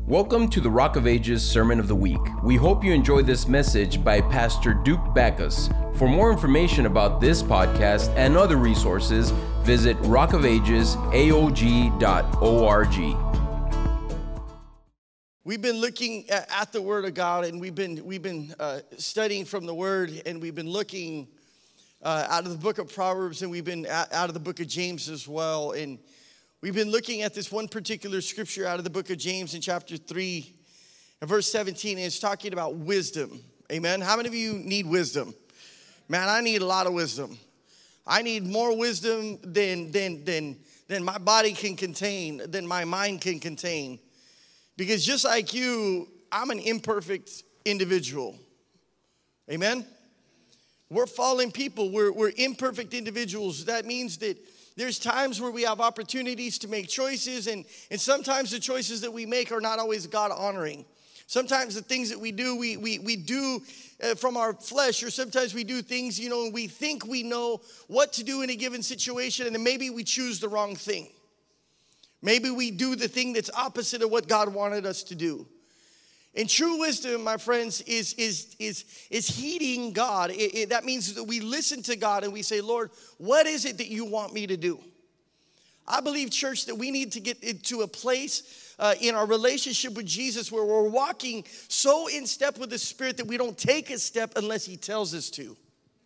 Welcome to the Rock of Ages Sermon of the Week. We hope you enjoy this message by Pastor Duke Backus. For more information about this podcast and other resources, visit rockofagesaog.org. We've been looking at the Word of God, and we've been studying from the Word, and we've been looking out of the book of Proverbs, and we've been out of the book of James as well. And we've been looking at this one particular scripture out of the book of James in chapter 3 and verse 17, and it's talking about wisdom. Amen. How many of you need wisdom? Man, I need a lot of wisdom. I need more wisdom than my body can contain, than my mind can contain. Because just like you, I'm an imperfect individual. Amen? We're fallen people. We're imperfect individuals. That means that there's times where we have opportunities to make choices, and sometimes the choices that we make are not always God-honoring. Sometimes the things that we do, we do from our flesh, or sometimes we do things, and we think we know what to do in a given situation, and then maybe we choose the wrong thing. Maybe we do the thing that's opposite of what God wanted us to do. And true wisdom, my friends, is heeding God. That means that we listen to God and we say, Lord, what is it that you want me to do? I believe, church, that we need to get into a place in our relationship with Jesus where we're walking so in step with the Spirit that we don't take a step unless He tells us to.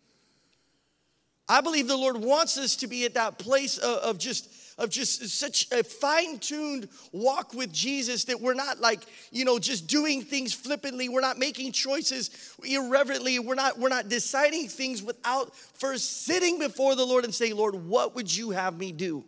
I believe the Lord wants us to be at that place of just such a fine-tuned walk with Jesus that we're not just doing things flippantly. We're not making choices irreverently. We're not deciding things without first sitting before the Lord and saying, Lord, what would you have me do?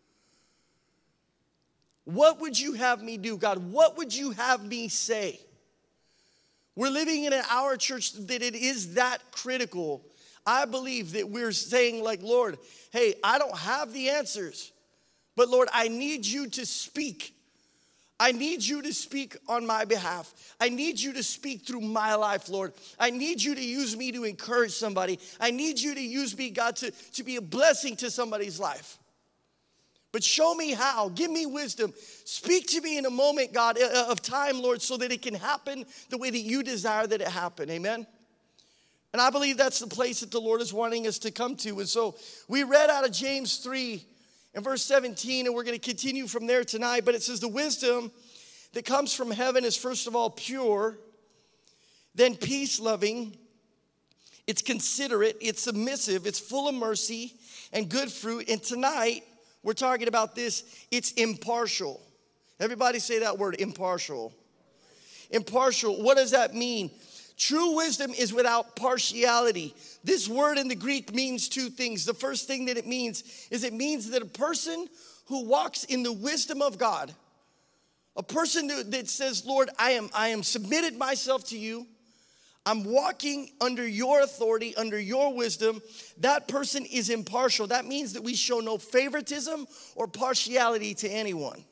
What would you have me do, God? What would you have me say? We're living in an hour, church, that it is that critical. I believe that we're saying, Lord, hey, I don't have the answers. But Lord, I need you to speak. I need you to speak on my behalf. I need you to speak through my life, Lord. I need you to use me to encourage somebody. I need you to use me, God, to be a blessing to somebody's life. But show me how. Give me wisdom. Speak to me in a moment, God, of time, Lord, so that it can happen the way that you desire that it happen. Amen? And I believe that's the place that the Lord is wanting us to come to. And so we read out of James 3 and verse 17, and we're going to continue from there tonight. But it says, the wisdom that comes from heaven is first of all pure, then peace-loving, it's considerate, it's submissive, it's full of mercy and good fruit. And tonight, we're talking about this, it's impartial. Everybody say that word, impartial. Impartial, what does that mean? True wisdom is without partiality. This word in the Greek means two things. The first thing that it means that a person who walks in the wisdom of God, a person that says, Lord, I am submitted myself to you. I'm walking under your authority, under your wisdom. That person is impartial. That means that we show no favoritism or partiality to anyone.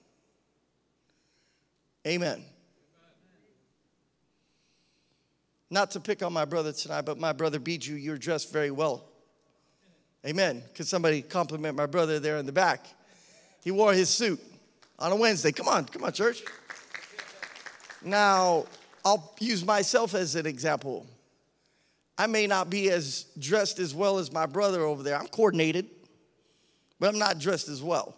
Amen. Not to pick on my brother tonight, but my brother Biju, you're dressed very well. Amen. Could somebody compliment my brother there in the back? He wore his suit on a Wednesday. Come on, church. Now, I'll use myself as an example. I may not be as dressed as well as my brother over there. I'm coordinated, but I'm not dressed as well.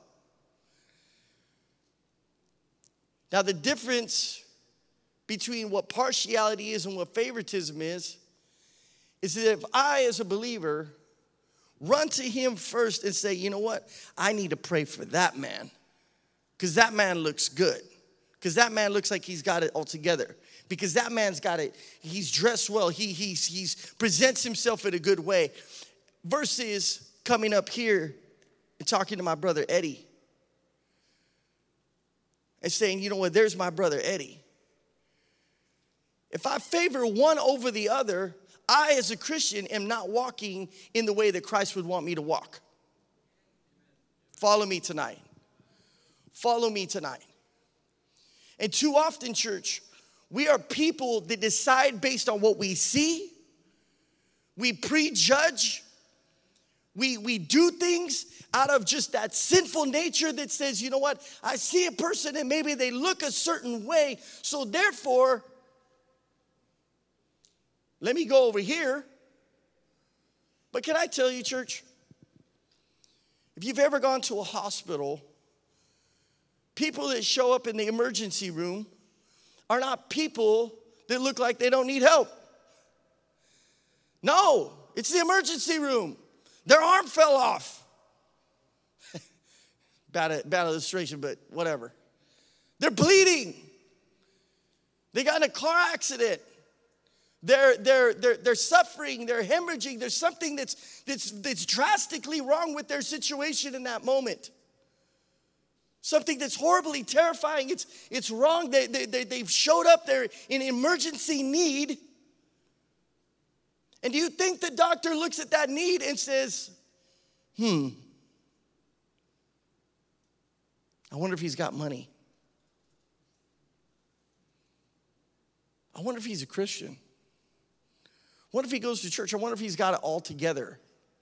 Now, the difference between what partiality is and what favoritism is that if I, as a believer, run to him first and say, you know what, I need to pray for that man because that man looks good, because that man looks like he's got it all together, because that man's got it, he's dressed well, he's presents himself in a good way, versus coming up here and talking to my brother Eddie and saying, you know what, there's my brother Eddie. If I favor one over the other, I as a Christian am not walking in the way that Christ would want me to walk. Follow me tonight. Follow me tonight. And too often, church, we are people that decide based on what we see. We prejudge. We do things out of just that sinful nature that says, you know what, I see a person and maybe they look a certain way, so therefore, let me go over here. But can I tell you, church, if you've ever gone to a hospital, people that show up in the emergency room are not people that look like they don't need help. No, it's the emergency room. Their arm fell off. Bad illustration, but whatever. They're bleeding. They got in a car accident. They're suffering. They're hemorrhaging. There's something that's drastically wrong with their situation in that moment. Something that's horribly terrifying. It's wrong. They've showed up there in emergency need. And do you think the doctor looks at that need and says, I wonder if he's got money. I wonder if he's a Christian. What if he goes to church? I wonder if he's got it all together.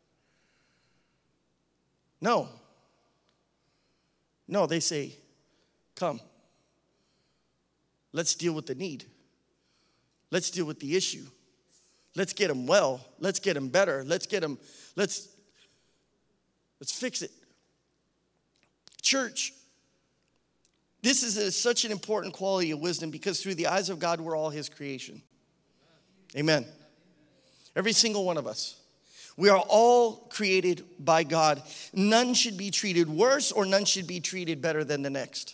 No, they say, come. Let's deal with the need. Let's deal with the issue. Let's get him well. Let's get him better. Let's fix it. Church, this is such an important quality of wisdom because through the eyes of God, we're all his creation. Amen. Every single one of us. We are all created by God. None should be treated worse or none should be treated better than the next.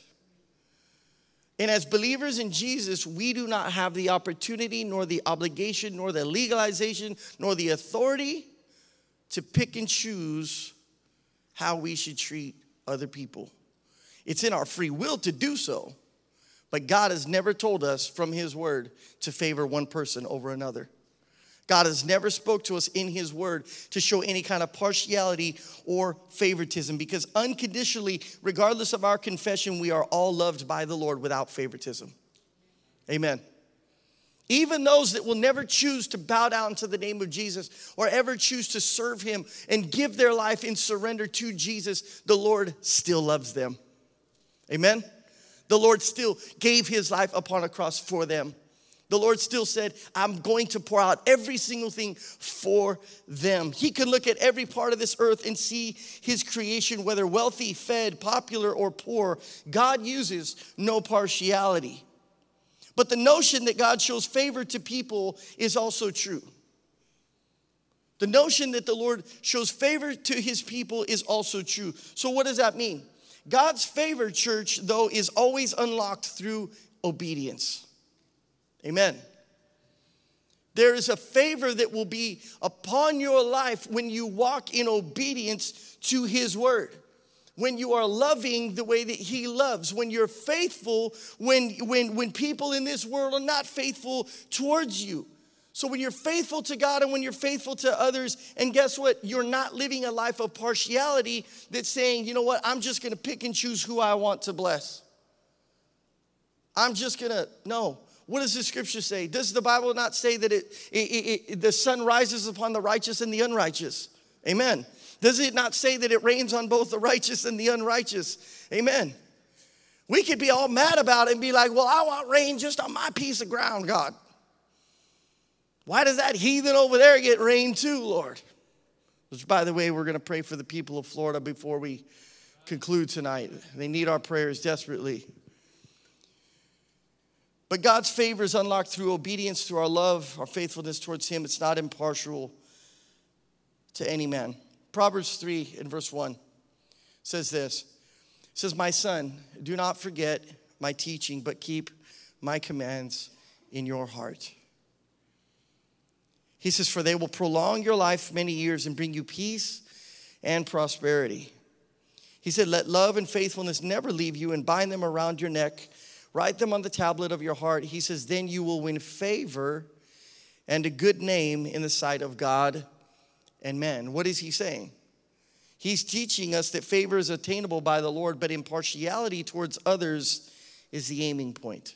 And as believers in Jesus, we do not have the opportunity, nor the obligation, nor the legalization, nor the authority to pick and choose how we should treat other people. It's in our free will to do so, but God has never told us from his word to favor one person over another. God has never spoke to us in his word to show any kind of partiality or favoritism because unconditionally, regardless of our confession, we are all loved by the Lord without favoritism. Amen. Even those that will never choose to bow down to the name of Jesus or ever choose to serve him and give their life in surrender to Jesus, the Lord still loves them. Amen. The Lord still gave his life upon a cross for them. The Lord still said, I'm going to pour out every single thing for them. He can look at every part of this earth and see his creation, whether wealthy, fed, popular, or poor. God uses no partiality. But the notion that God shows favor to people is also true. The notion that the Lord shows favor to his people is also true. So what does that mean? God's favor, church, though, is always unlocked through obedience. Amen. There is a favor that will be upon your life when you walk in obedience to his word. When you are loving the way that he loves. When you're faithful when people in this world are not faithful towards you. So when you're faithful to God and when you're faithful to others, and guess what? You're not living a life of partiality that's saying, you know what? I'm just going to pick and choose who I want to bless. No. What does the scripture say? Does the Bible not say that the sun rises upon the righteous and the unrighteous? Amen. Does it not say that it rains on both the righteous and the unrighteous? Amen. We could be all mad about it and be like, well, I want rain just on my piece of ground, God. Why does that heathen over there get rain too, Lord? Which, by the way, we're going to pray for the people of Florida before we conclude tonight. They need our prayers desperately. But God's favor is unlocked through obedience, through our love, our faithfulness towards him. It's not impartial to any man. Proverbs 3 and verse 1 says this. It says, my son, do not forget my teaching, but keep my commands in your heart. He says, for they will prolong your life many years and bring you peace and prosperity. He said, let love and faithfulness never leave you and bind them around your neck. Write them on the tablet of your heart. He says, then you will win favor and a good name in the sight of God and men. What is he saying? He's teaching us that favor is attainable by the Lord, but impartiality towards others is the aiming point.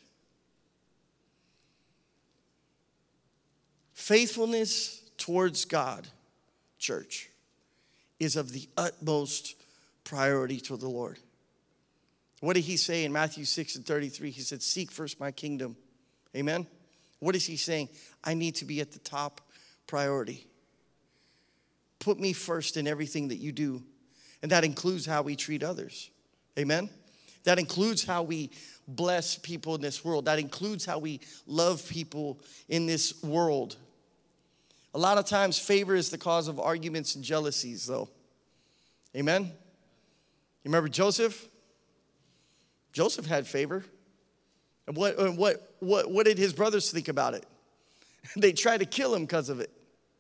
Faithfulness towards God, church, is of the utmost priority to the Lord. What did he say in Matthew 6:33? He said, seek first my kingdom. Amen? What is he saying? I need to be at the top priority. Put me first in everything that you do. And that includes how we treat others. Amen? That includes how we bless people in this world. That includes how we love people in this world. A lot of times, favor is the cause of arguments and jealousies, though. Amen? You remember Joseph? Joseph had favor. And what did his brothers think about it? They tried to kill him because of it.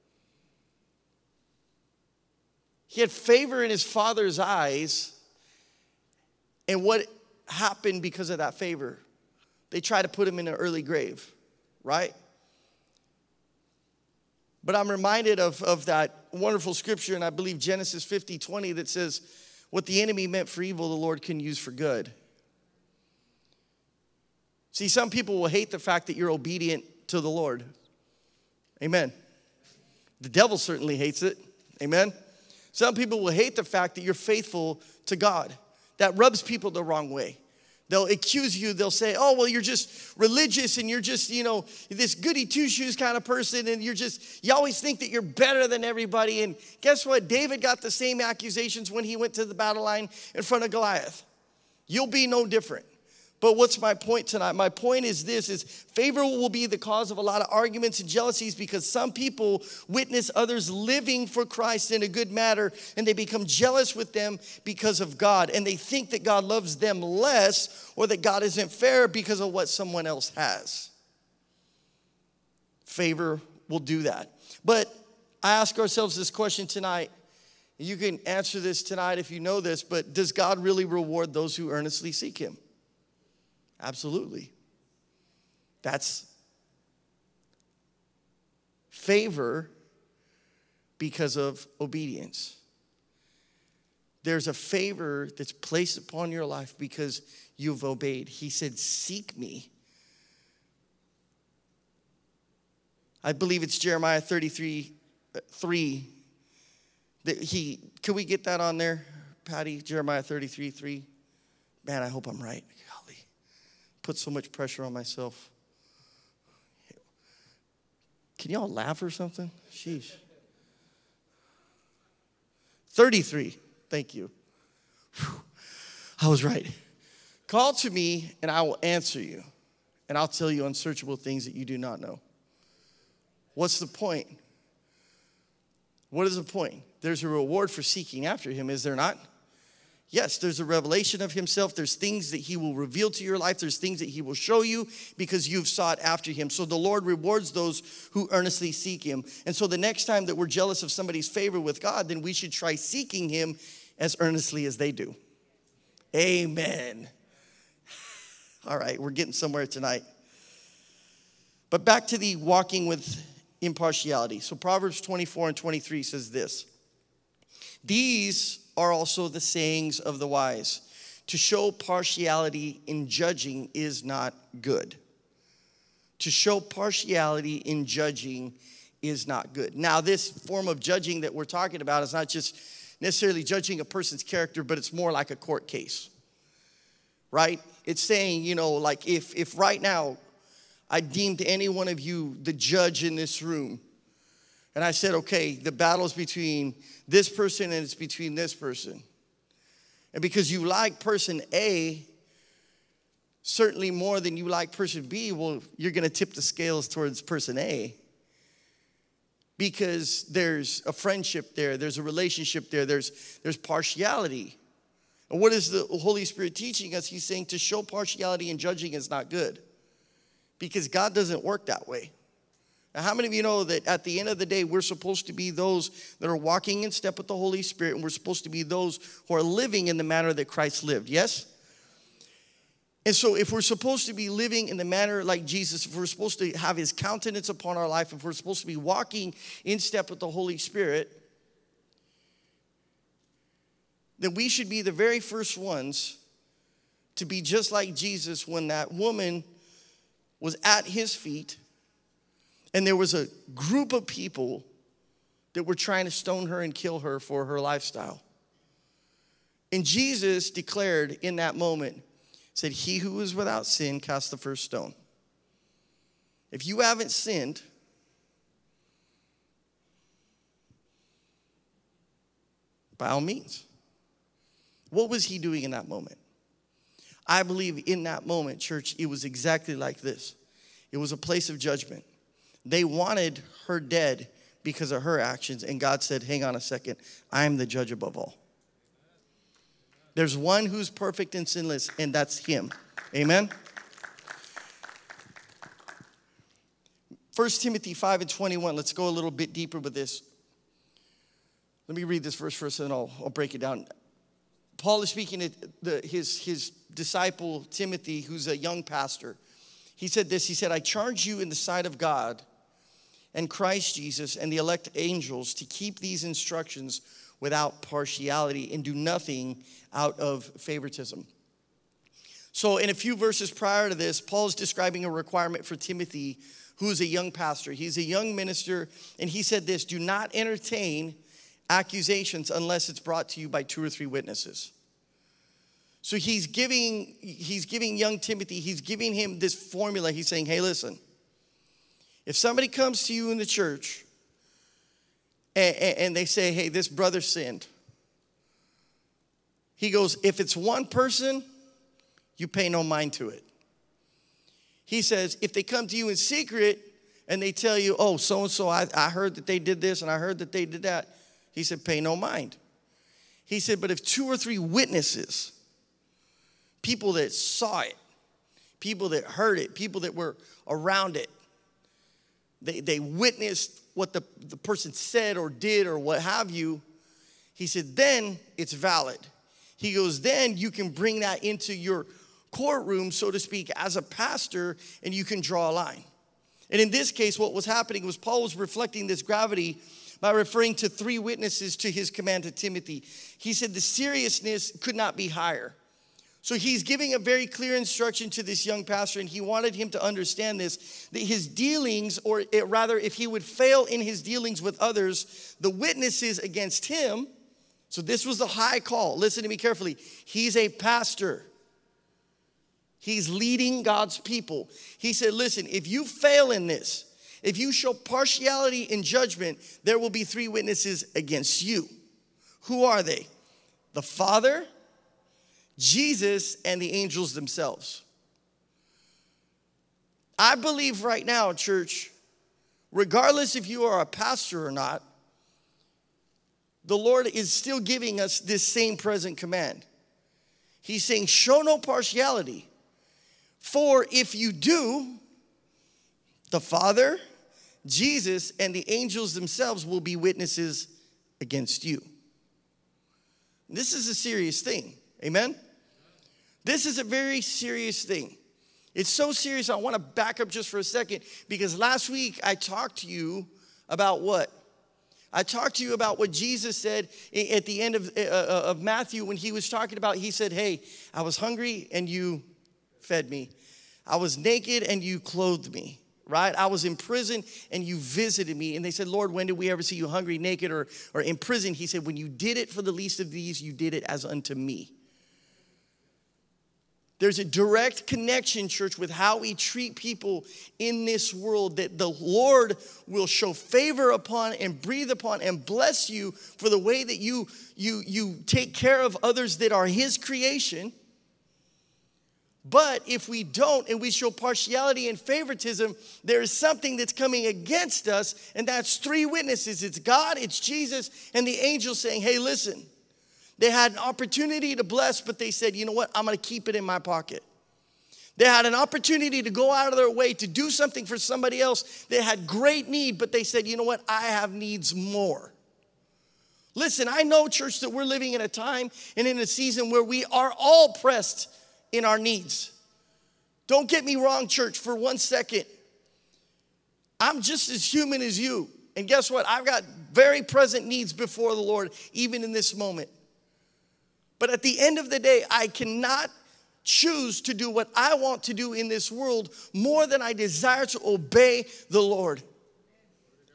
He had favor in his father's eyes. And what happened because of that favor? They tried to put him in an early grave, right? But I'm reminded of that wonderful scripture, and I believe Genesis 50:20, that says, what the enemy meant for evil, the Lord can use for good. See, some people will hate the fact that you're obedient to the Lord. Amen. The devil certainly hates it. Amen. Some people will hate the fact that you're faithful to God. That rubs people the wrong way. They'll accuse you. They'll say, oh, well, you're just religious and you're just, this goody two-shoes kind of person. And you always think that you're better than everybody. And guess what? David got the same accusations when he went to the battle line in front of Goliath. You'll be no different. But what's my point tonight? My point is this, is favor will be the cause of a lot of arguments and jealousies because some people witness others living for Christ in a good manner and they become jealous with them because of God. And they think that God loves them less or that God isn't fair because of what someone else has. Favor will do that. But I ask ourselves this question tonight. You can answer this tonight if you know this, but does God really reward those who earnestly seek him? Absolutely. That's favor because of obedience. There's a favor that's placed upon your life because you've obeyed. He said, seek me. I believe it's Jeremiah 33:3. Can we get that on there, Patty? Jeremiah 33:3. Man, I hope I'm right. Put so much pressure on myself. Can y'all laugh or something? Sheesh. 33. Thank you. Whew. I was right. Call to me and I will answer you. And I'll tell you unsearchable things that you do not know. What's the point? What is the point? There's a reward for seeking after him, is there not? Yes, there's a revelation of himself. There's things that he will reveal to your life. There's things that he will show you because you've sought after him. So the Lord rewards those who earnestly seek him. And so the next time that we're jealous of somebody's favor with God, then we should try seeking him as earnestly as they do. Amen. All right, we're getting somewhere tonight. But back to the walking with impartiality. So Proverbs 24:23 says this. These are also the sayings of the wise. To show partiality in judging is not good. To show partiality in judging is not good. Now, this form of judging that we're talking about is not just necessarily judging a person's character, but it's more like a court case, right? It's saying, like if right now I deemed any one of you the judge in this room, and I said, okay, the battle's between this person and it's between this person. And because you like person A certainly more than you like person B, well, you're going to tip the scales towards person A. Because there's a friendship there, there's a relationship there, there's partiality. And what is the Holy Spirit teaching us? He's saying to show partiality in judging is not good. Because God doesn't work that way. Now, how many of you know that at the end of the day, we're supposed to be those that are walking in step with the Holy Spirit, and we're supposed to be those who are living in the manner that Christ lived, yes? And so if we're supposed to be living in the manner like Jesus, if we're supposed to have his countenance upon our life, if we're supposed to be walking in step with the Holy Spirit, then we should be the very first ones to be just like Jesus when that woman was at his feet. And there was a group of people that were trying to stone her and kill her for her lifestyle. And Jesus declared in that moment, said, he who is without sin cast the first stone. If you haven't sinned, by all means. What was he doing in that moment? I believe in that moment, church, it was exactly like this. It was a place of judgment. They wanted her dead because of her actions, and God said, hang on a second, I am the judge above all. There's one who's perfect and sinless, and that's him. Amen? 1 Timothy 5:21. Let's go a little bit deeper with this. Let me read this verse first, and I'll break it down. Paul is speaking to his disciple, Timothy, who's a young pastor. He said this, he said, I charge you in the sight of God and Christ Jesus and the elect angels to keep these instructions without partiality and do nothing out of favoritism. So in a few verses prior to this, Paul's describing a requirement for Timothy, who's a young pastor. He's a young minister, and he said this, do not entertain accusations unless it's brought to you by 2 or 3 witnesses. So he's giving young Timothy, he's giving him this formula. He's saying, hey, listen, if somebody comes to you in the church and they say, hey, this brother sinned, he goes, if it's one person, you pay no mind to it. He says, if they come to you in secret and they tell you, oh, so-and-so, I heard that they did this and I heard that they did that, he said, pay no mind. He said, but if 2 or 3 witnesses, people that saw it, people that heard it, people that were around it, they witnessed what the person said or did or what have you, he said, then it's valid. He goes, then you can bring that into your courtroom, so to speak, as a pastor, and you can draw a line. And in this case, what was happening was Paul was reflecting this gravity by referring to 3 witnesses to his command to Timothy. He said the seriousness could not be higher. So he's giving a very clear instruction to this young pastor, and he wanted him to understand this, that his dealings, or rather if he would fail in his dealings with others, the witnesses against him, so this was the high call. Listen to me carefully. He's a pastor. He's leading God's people. He said, listen, if you fail in this, if you show partiality in judgment, there will be 3 witnesses against you. Who are they? The Father, Jesus, and the angels themselves. I believe right now, church, regardless if you are a pastor or not, the Lord is still giving us this same present command. He's saying, show no partiality. For if you do, the Father, Jesus, and the angels themselves will be witnesses against you. This is a serious thing. Amen? This is a very serious thing. It's so serious, I want to back up just for a second, because last week I talked to you about what? I talked to you about what Jesus said at the end of Matthew when he was talking about, he said, hey, I was hungry and you fed me. I was naked and you clothed me. Right? I was in prison and you visited me. And they said, Lord, when did we ever see you hungry, naked, or in prison? He said, when you did it for the least of these, you did it as unto me. There's a direct connection, church, with how we treat people in this world, that the Lord will show favor upon and breathe upon and bless you for the way that you take care of others that are his creation. But if we don't and we show partiality and favoritism, there is something that's coming against us, and that's 3 witnesses. It's God, it's Jesus, and the angels saying, hey, listen, they had an opportunity to bless, but they said, you know what, I'm going to keep it in my pocket. They had an opportunity to go out of their way to do something for somebody else. They had great need, but they said, you know what, I have needs more. Listen, I know, church, that we're living in a time and in a season where we are all pressed in our needs. Don't get me wrong, church, for one second. I'm just as human as you. And guess what? I've got very present needs before the Lord, even in this moment. But at the end of the day, I cannot choose to do what I want to do in this world more than I desire to obey the Lord.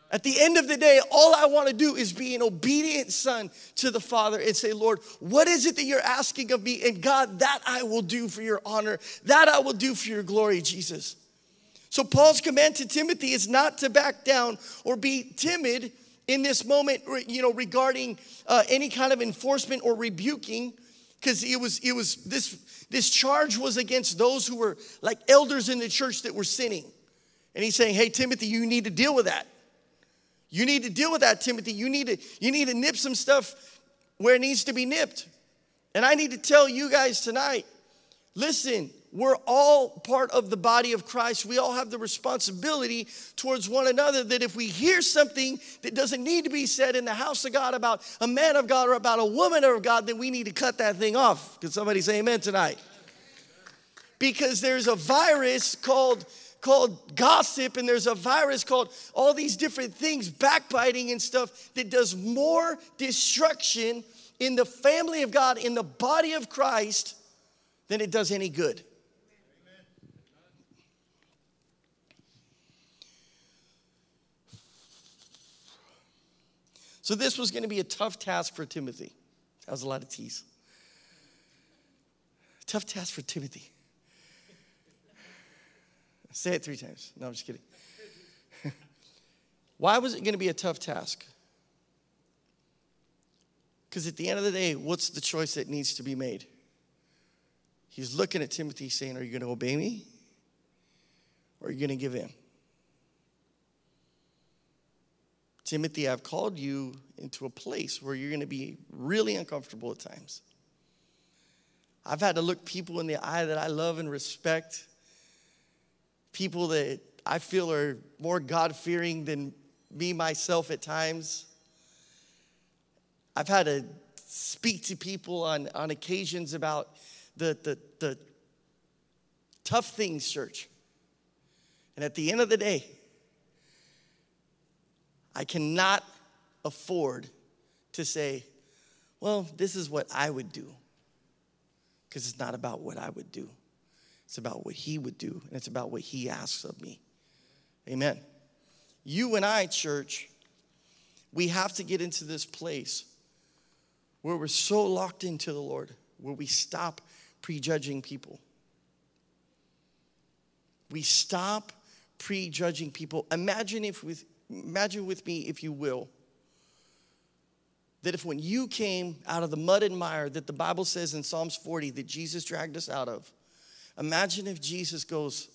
At the end of the day, all I want to do is be an obedient son to the Father and say, Lord, what is it that you're asking of me? And God, that I will do for your honor. That I will do for your glory, Jesus. So Paul's command to Timothy is not to back down or be timid in this moment, regarding any kind of enforcement or rebuking, because this charge was against those who were like elders in the church that were sinning. And he's saying, hey, Timothy, you need to deal with that. You need to deal with that, Timothy. You need to nip some stuff where it needs to be nipped. And I need to tell you guys tonight, listen, we're all part of the body of Christ. We all have the responsibility towards one another that if we hear something that doesn't need to be said in the house of God about a man of God or about a woman of God, then we need to cut that thing off. Can somebody say amen tonight? Because there's a virus called gossip, and there's a virus called all these different things, backbiting and stuff, that does more destruction in the family of God, in the body of Christ, than it does any good. So this was going to be a tough task for Timothy. That was a lot of tease. Tough task for Timothy. Say it 3 times. No, I'm just kidding. Why was it going to be a tough task? Because at the end of the day, what's the choice that needs to be made? He's looking at Timothy saying, are you going to obey me? Or are you going to give in? Timothy, I've called you into a place where you're going to be really uncomfortable at times. I've had to look people in the eye that I love and respect, people that I feel are more God-fearing than me, myself at times. I've had to speak to people on occasions about the tough things, church. And at the end of the day, I cannot afford to say, well, this is what I would do. Because it's not about what I would do. It's about what he would do, and it's about what he asks of me. Amen. You and I, church, we have to get into this place where we're so locked into the Lord, where we stop prejudging people. We stop prejudging people. Imagine with me, if you will, that if when you came out of the mud and mire that the Bible says in Psalms 40 that Jesus dragged us out of, imagine if Jesus goes,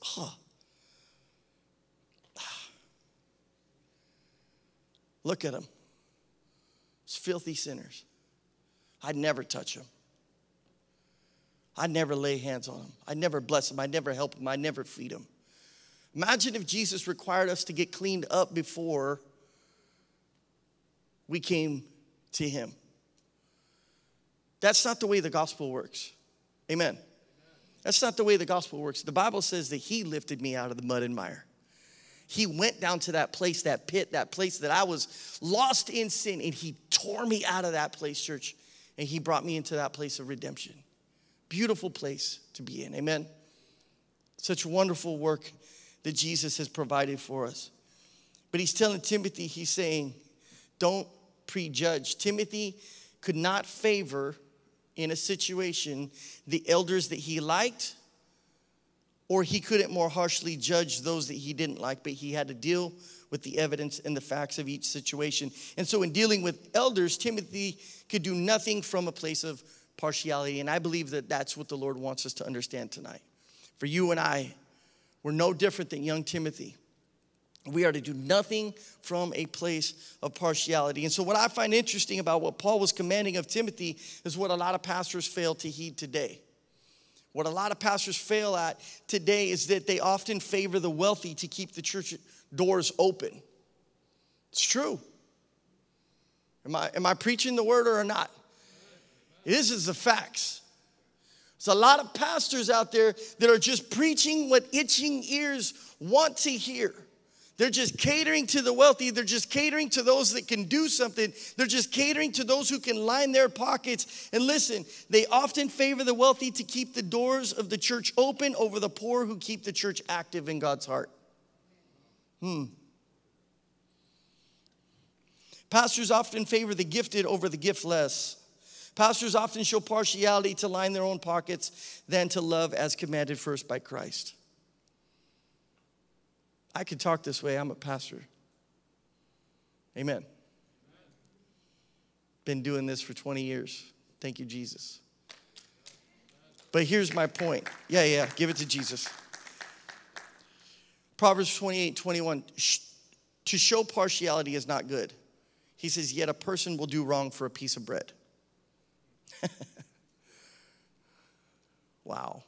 look at them. It's filthy sinners. I'd never touch them. I'd never lay hands on them. I'd never bless them. I'd never help them. I'd never feed them. Imagine if Jesus required us to get cleaned up before we came to him. That's not the way the gospel works. Amen. That's not the way the gospel works. The Bible says that he lifted me out of the mud and mire. He went down to that place, that pit, that place that I was lost in sin, and he tore me out of that place, church, and he brought me into that place of redemption. Beautiful place to be in. Amen. Such wonderful work that Jesus has provided for us. But he's telling Timothy, he's saying, don't prejudge. Timothy could not favor in a situation the elders that he liked, or he couldn't more harshly judge those that he didn't like, but he had to deal with the evidence and the facts of each situation. And so in dealing with elders, Timothy could do nothing from a place of partiality. And I believe that that's what the Lord wants us to understand tonight. For you and I, we're no different than young Timothy. We are to do nothing from a place of partiality. And so what I find interesting about what Paul was commanding of Timothy is what a lot of pastors fail to heed today. What a lot of pastors fail at today is that they often favor the wealthy to keep the church doors open. It's true. Am I preaching the word or not? This is the facts. There's a lot of pastors out there that are just preaching what itching ears want to hear. They're just catering to the wealthy. They're just catering to those that can do something. They're just catering to those who can line their pockets. And listen, they often favor the wealthy to keep the doors of the church open over the poor who keep the church active in God's heart. Pastors often favor the gifted over the giftless. Pastors often show partiality to line their own pockets than to love as commanded first by Christ. I could talk this way. I'm a pastor. Amen. Been doing this for 20 years. Thank you, Jesus. But here's my point. Yeah, give it to Jesus. Proverbs 28:21. To show partiality is not good. He says, yet a person will do wrong for a piece of bread. Wow.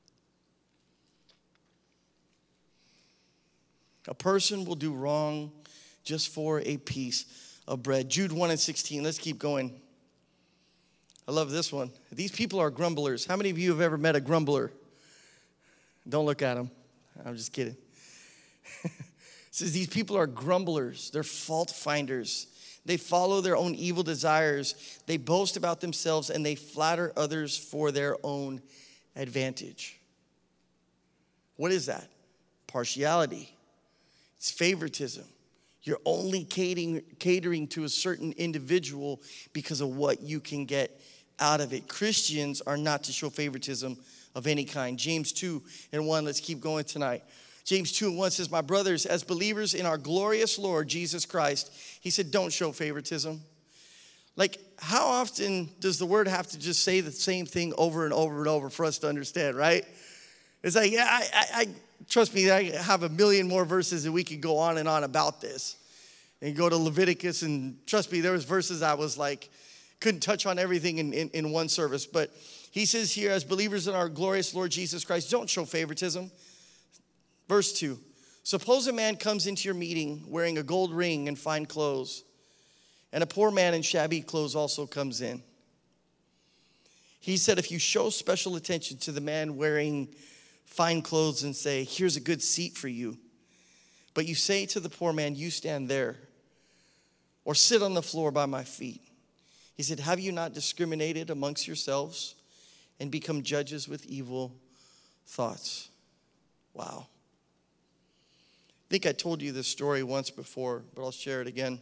A person will do wrong just for a piece of bread. Jude 1:16. Let's keep going. I love this one. These people are grumblers. How many of you have ever met a grumbler? Don't look at them. I'm just kidding. It says these people are grumblers. They're fault finders. They follow their own evil desires. They boast about themselves and they flatter others for their own advantage. What is that? Partiality. It's favoritism. You're only catering to a certain individual because of what you can get out of it. Christians are not to show favoritism of any kind. James 2:1, let's keep going tonight. James 2:1 says, my brothers, as believers in our glorious Lord Jesus Christ, he said, don't show favoritism. Like, how often does the word have to just say the same thing over and over and over for us to understand, right? It's like, yeah, I trust me, I have a million more verses that we could go on and on about this. And go to Leviticus, and trust me, there was verses I was like, couldn't touch on everything in one service. But he says here, as believers in our glorious Lord Jesus Christ, don't show favoritism. Verse 2, suppose a man comes into your meeting wearing a gold ring and fine clothes, and a poor man in shabby clothes also comes in. He said, if you show special attention to the man wearing fine clothes and say, here's a good seat for you, but you say to the poor man, you stand there, or sit on the floor by my feet. He said, have you not discriminated amongst yourselves and become judges with evil thoughts? Wow. I think I told you this story once before, but I'll share it again.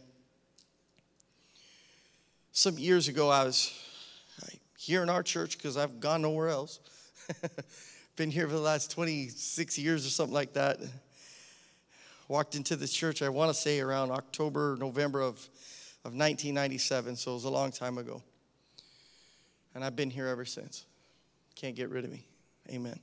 Some years ago, I was here in our church because I've gone nowhere else. Been here for the last 26 years or something like that. Walked into this church, I want to say around October, November of 1997, so it was a long time ago. And I've been here ever since. Can't get rid of me. Amen.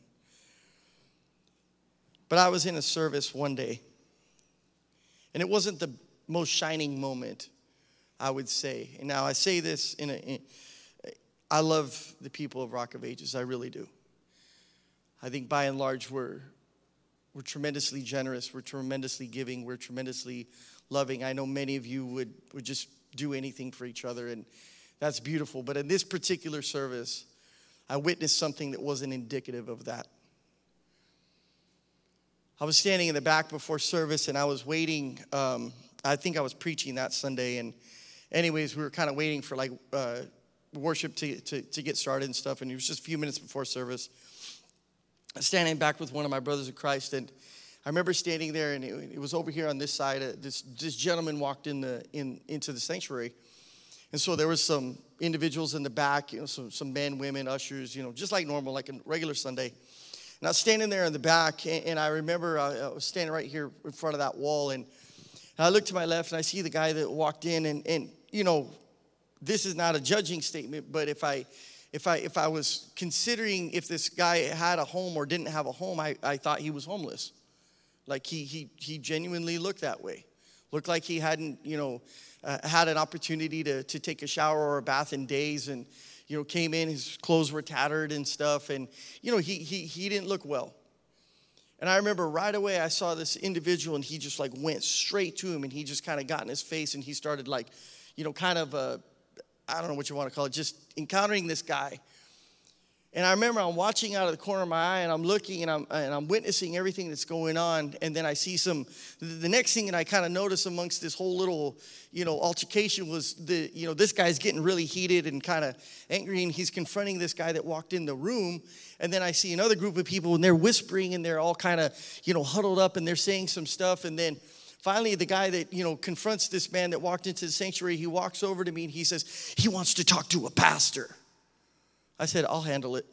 But I was in a service one day, and it wasn't the most shining moment, I would say. And now I say this I love the people of Rock of Ages, I really do. I think by and large we're tremendously generous, we're tremendously giving, we're tremendously loving. I know many of you would just do anything for each other, and that's beautiful. But in this particular service, I witnessed something that wasn't indicative of that. I was standing in the back before service, and I was waiting. I think I was preaching that Sunday, and anyways, we were kind of waiting for like worship to get started and stuff, and it was just a few minutes before service. Standing back with one of my brothers in Christ, and I remember standing there, and it was over here on this side. This gentleman walked into the sanctuary, and so there was some individuals in the back, some men, women, ushers, just like normal, like a regular Sunday. And I was standing there in the back, and I remember I was standing right here in front of that wall, and I look to my left, and I see the guy that walked in, and this is not a judging statement, but if I was considering if this guy had a home or didn't have a home, I thought he was homeless. Like he genuinely looked that way. Looked like he hadn't, had an opportunity to take a shower or a bath in days, and, came in, his clothes were tattered and stuff, and, he didn't look well. And I remember right away I saw this individual, and he just like went straight to him, and he just kind of got in his face, and he started like, I don't know what you want to call it, just encountering this guy. And I remember I'm watching out of the corner of my eye, and I'm looking, and I'm witnessing everything that's going on. And then I see the next thing that I kind of notice amongst this whole little, altercation was this guy's getting really heated and kind of angry, and he's confronting this guy that walked in the room. And then I see another group of people, and they're whispering, and they're all kind of, huddled up, and they're saying some stuff. And then Finally, the guy that, confronts this man that walked into the sanctuary, he walks over to me and he says, he wants to talk to a pastor. I said, I'll handle it.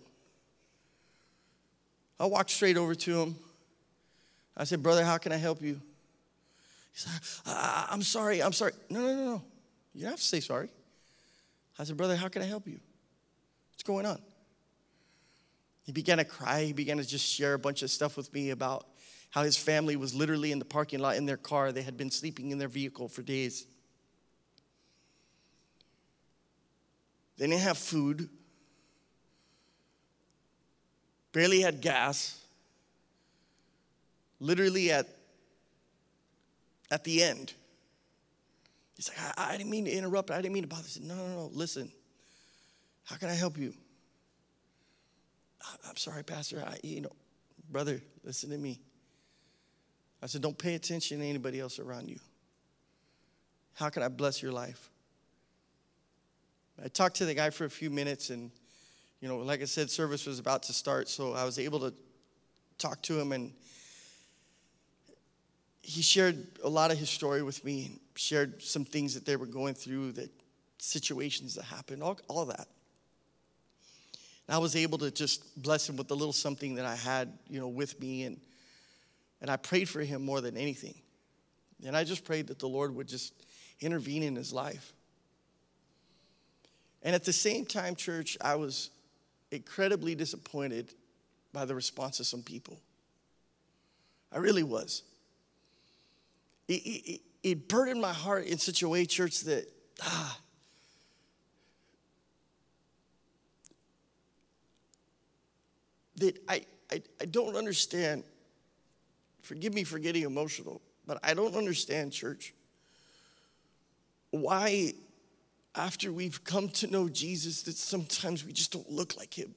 I walked straight over to him. I said, brother, how can I help you? He said, I'm sorry. No. You don't have to say sorry. I said, brother, how can I help you? What's going on? He began to cry. He began to just share a bunch of stuff with me about how his family was literally in the parking lot in their car. They had been sleeping in their vehicle for days. They didn't have food. Barely had gas. Literally at the end. He's like, I didn't mean to interrupt. I didn't mean to bother. I said, no, listen. How can I help you? I'm sorry, Pastor. Brother, listen to me. I said, don't pay attention to anybody else around you. How can I bless your life? I talked to the guy for a few minutes, and, like I said, service was about to start, so I was able to talk to him, and he shared a lot of his story with me, and shared some things that they were going through, that situations that happened, all that. And I was able to just bless him with the little something that I had, with me, and I prayed for him more than anything. And I just prayed that the Lord would just intervene in his life. And at the same time, church, I was incredibly disappointed by the response of some people. I really was. It burdened my heart in such a way, church, that that I don't understand. Forgive me for getting emotional, but I don't understand, church, why after we've come to know Jesus that sometimes we just don't look like him.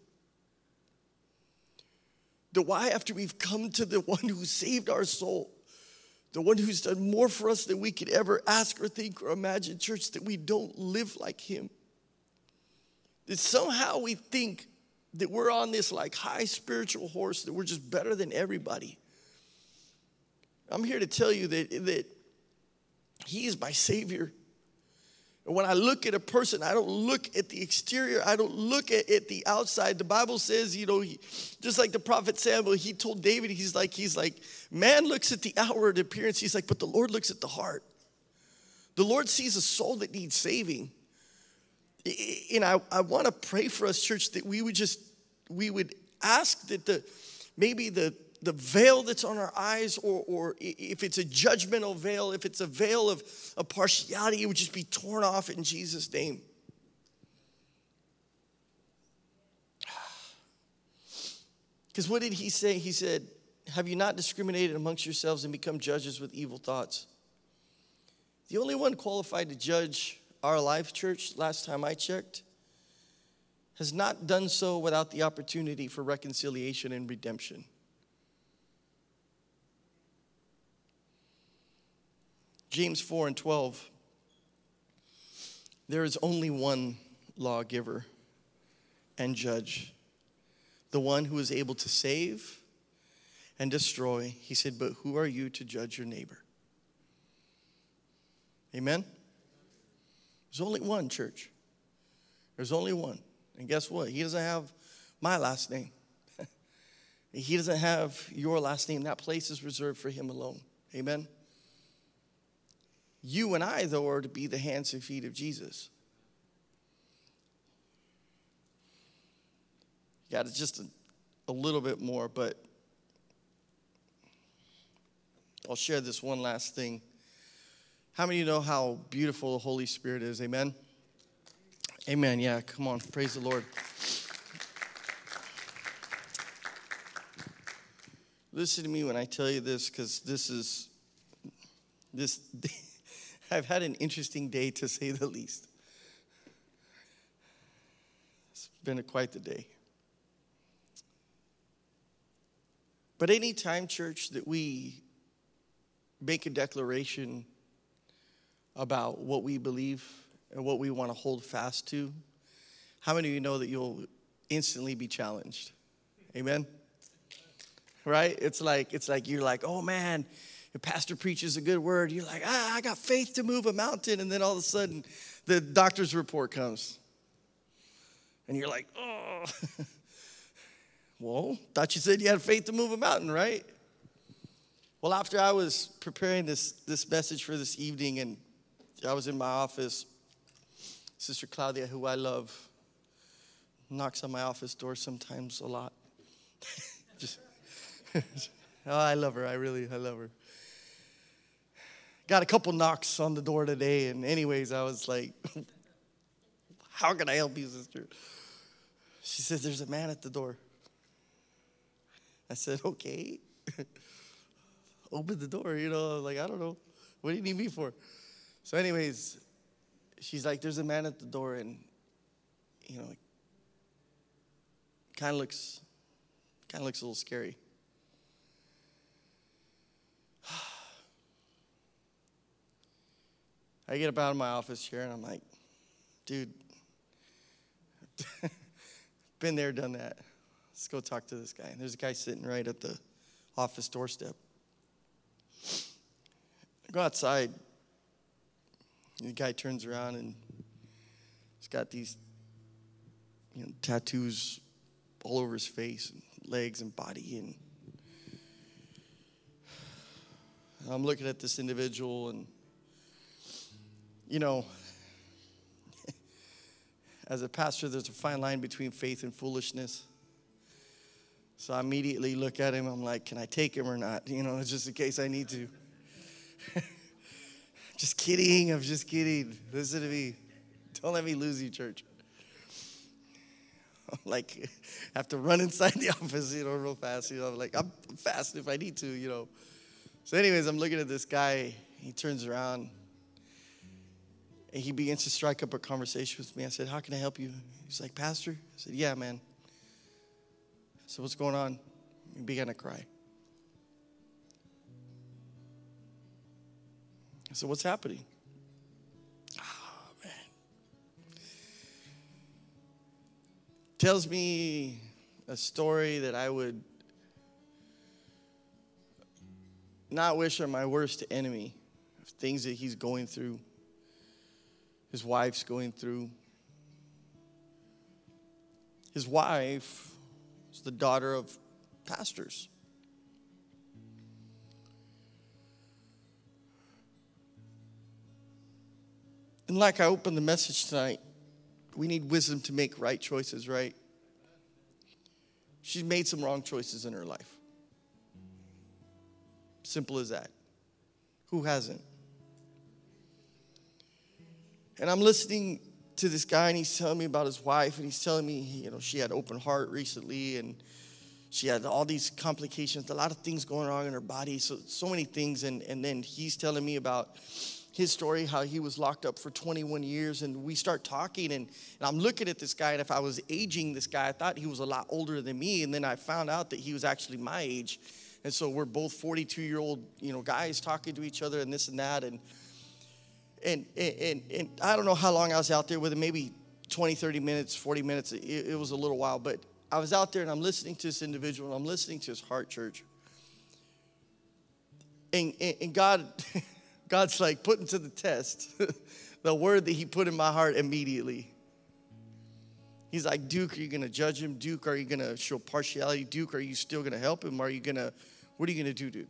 The why after we've come to the one who saved our soul, the one who's done more for us than we could ever ask or think or imagine, church, that we don't live like him. That somehow we think that we're on this high spiritual horse, that we're just better than everybody. I'm here to tell you that he is my Savior. And when I look at a person, I don't look at the exterior. I don't look at the outside. The Bible says, just like the prophet Samuel, he told David, he's like, man looks at the outward appearance. He's like, but the Lord looks at the heart. The Lord sees a soul that needs saving. And I want to pray for us, church, that we would ask that maybe the veil that's on our eyes, or if it's a judgmental veil, if it's a veil of partiality, it would just be torn off in Jesus' name. Because what did he say? He said, have you not discriminated amongst yourselves and become judges with evil thoughts? The only one qualified to judge our life, church, last time I checked, has not done so without the opportunity for reconciliation and redemption. James 4:12, there is only one lawgiver and judge, the one who is able to save and destroy. He said, but who are you to judge your neighbor? Amen? There's only one, church. There's only one. And guess what? He doesn't have my last name. He doesn't have your last name. That place is reserved for him alone. Amen? You and I, though, are to be the hands and feet of Jesus. Got it just a little bit more, but I'll share this one last thing. How many of you know how beautiful the Holy Spirit is? Amen? Amen. Yeah, come on. Praise the Lord. Listen to me when I tell you this, because this I've had an interesting day, to say the least. It's been quite the day. But any time, church, that we make a declaration about what we believe and what we want to hold fast to, how many of you know that you'll instantly be challenged? Amen? Right? It's like you're like, oh man, The pastor preaches a good word. You're like, I got faith to move a mountain. And then all of a sudden, the doctor's report comes. And you're like, oh. Well, thought you said you had faith to move a mountain, right? Well, after I was preparing this message for this evening, and I was in my office, Sister Claudia, who I love, knocks on my office door sometimes a lot. I love her. I love her. Got a couple knocks on the door today, and anyways, I was like, how can I help you, sister? She says, there's a man at the door. I said, okay. Open the door, like, I don't know. What do you need me for? So anyways, she's like, there's a man at the door, and, kind of looks a little scary. I get up out of my office chair, and I'm like, dude, been there, done that. Let's go talk to this guy. And there's a guy sitting right at the office doorstep. I go outside. And the guy turns around, and he's got these tattoos all over his face, and legs and body. And I'm looking at this individual, and as a pastor, there's a fine line between faith and foolishness. So I immediately look at him. I'm like, can I take him or not? Just in case I need to. Just kidding. I'm just kidding. Listen to me. Don't let me lose you, church. Like, I have to run inside the office, real fast. Like, I'm fast if I need to, So anyways, I'm looking at this guy. He turns around. And he begins to strike up a conversation with me. I said, how can I help you? He's like, Pastor? I said, yeah, man. So what's going on? He began to cry. I said, what's happening? Oh, man. Tells me a story that I would not wish on my worst enemy, of things that he's going through, his wife's going through. His wife is the daughter of pastors. And like I opened the message tonight, we need wisdom to make right choices, right? She's made some wrong choices in her life. Simple as that. Who hasn't? And I'm listening to this guy, and he's telling me about his wife, and he's telling me, she had open heart recently, and she had all these complications, a lot of things going on in her body, so many things. And then he's telling me about his story, how he was locked up for 21 years, and we start talking, and I'm looking at this guy, and if I was aging this guy, I thought he was a lot older than me, and then I found out that he was actually my age. And so we're both 42-year-old, guys talking to each other and this and that, and I don't know how long I was out there with him, maybe 20, 30 minutes, 40 minutes. It was a little while, but I was out there, and I'm listening to this individual, and I'm listening to his heart, church. And God's like putting to the test the word that he put in my heart immediately. He's like, Duke, are you going to judge him? Duke, are you going to show partiality? Duke, are you still going to help him? What are you going to do, Duke?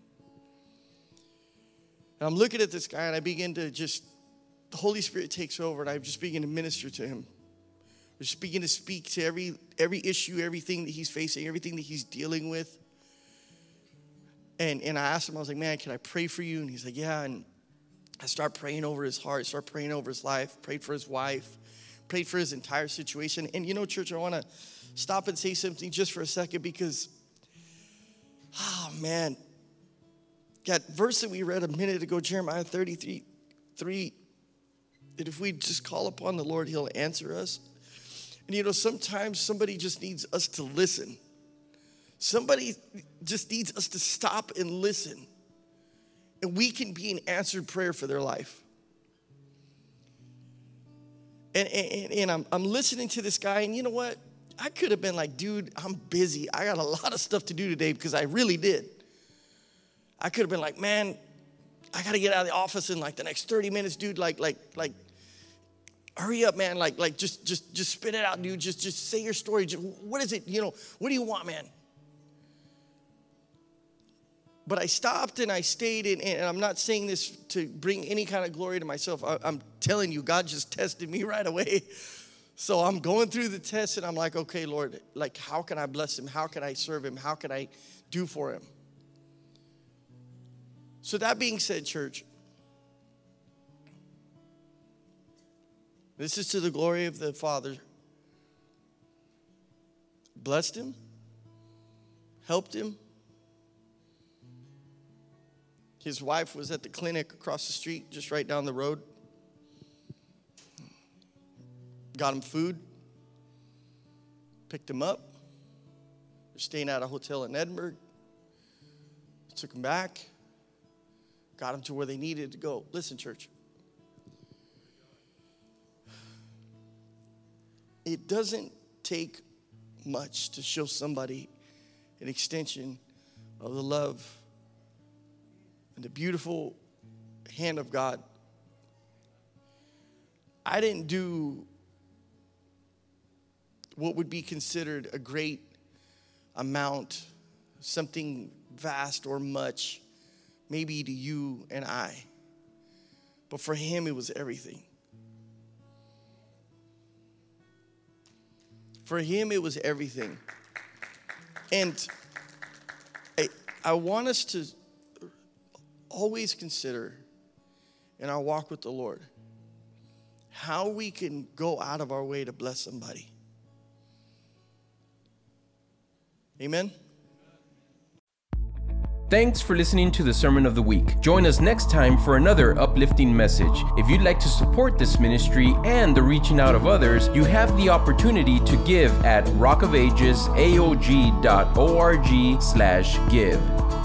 And I'm looking at this guy, and I begin to the Holy Spirit takes over, and I just begin to minister to him. I just begin to speak to every issue, everything that he's facing, everything that he's dealing with. And I asked him, I was like, man, can I pray for you? And he's like, yeah. And I start praying over his heart, start praying over his life, prayed for his wife, prayed for his entire situation. And church, I want to stop and say something just for a second, because, oh, man, that verse that we read a minute ago, Jeremiah 33:3, that if we just call upon the Lord, he'll answer us. And sometimes somebody just needs us to listen. Somebody just needs us to stop and listen. And we can be an answered prayer for their life. And I'm listening to this guy, and you know what? I could have been like, dude, I'm busy. I got a lot of stuff to do today, because I really did. I could have been like, man, I got to get out of the office in like the next 30 minutes, dude. Like, hurry up, man. Like, just spit it out, dude. Just say your story. What is it? What do you want, man? But I stopped and I stayed, and I'm not saying this to bring any kind of glory to myself. I'm telling you, God just tested me right away. So I'm going through the test, and I'm like, okay, Lord, like, how can I bless him? How can I serve him? How can I do for him? So that being said, church, this is to the glory of the Father. Blessed him, helped him. His wife was at the clinic across the street, just right down the road. Got him food, picked him up. They're staying at a hotel in Edinburgh. Took him back, got him to where they needed to go. Listen, church. It doesn't take much to show somebody an extension of the love and the beautiful hand of God. I didn't do what would be considered a great amount, something vast or much, maybe to you and I. But for him, it was everything. For him, it was everything. And I want us to always consider in our walk with the Lord how we can go out of our way to bless somebody. Amen. Thanks for listening to the Sermon of the Week. Join us next time for another uplifting message. If you'd like to support this ministry and the reaching out of others, you have the opportunity to give at rockofagesaog.org/give.